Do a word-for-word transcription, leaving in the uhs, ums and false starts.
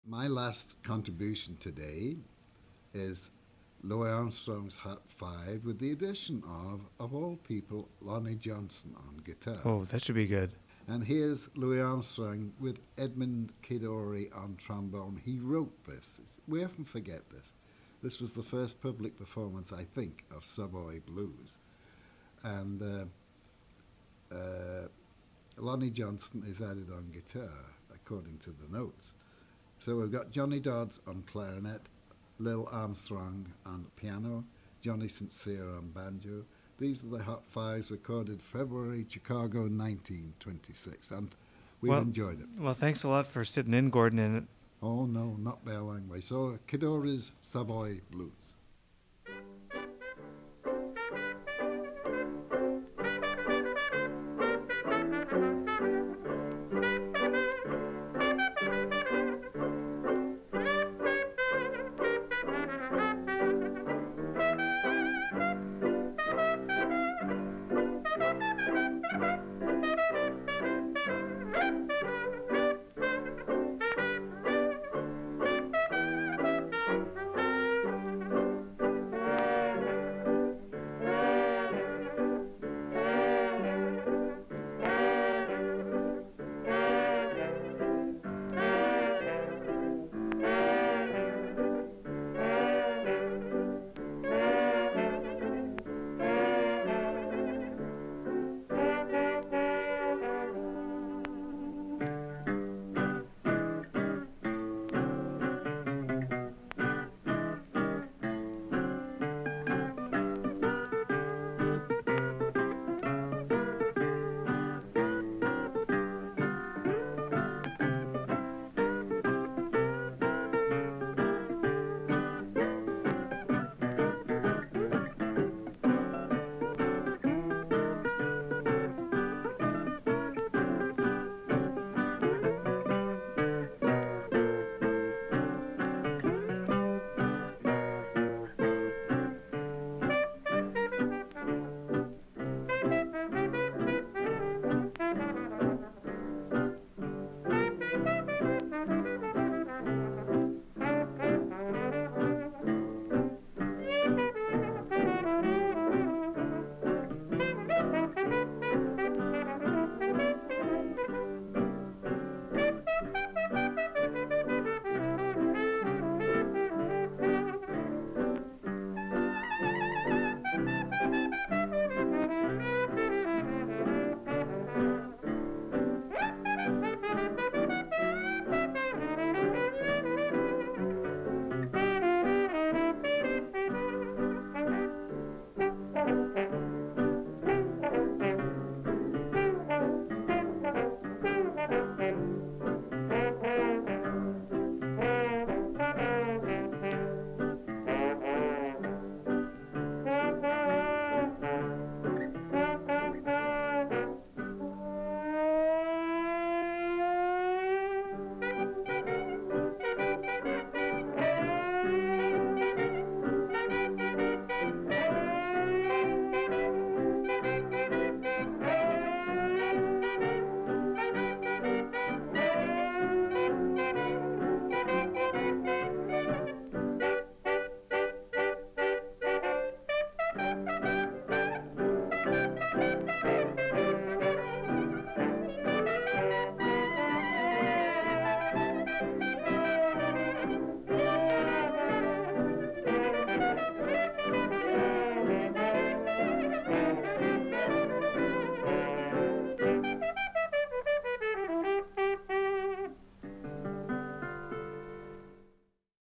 My last contribution today is Louis Armstrong's Hot Five with the addition of, of all people, Lonnie Johnson on guitar. Oh, that should be good. And here's Louis Armstrong with Edmund Kidori on trombone. He wrote this. We often forget this. This was the first public performance, I think, of Savoy Blues. And uh, uh, Lonnie Johnson is added on guitar, according to the notes. So we've got Johnny Dodds on clarinet, Lil Armstrong on piano, Johnny Sincere on banjo. These are the Hot Fives recorded February, Chicago, nineteen twenty-six, and we've Well, enjoyed it. well, thanks a lot for sitting in, Gordon. And Oh no, not by a long way. So Kidori's Savoy Blues.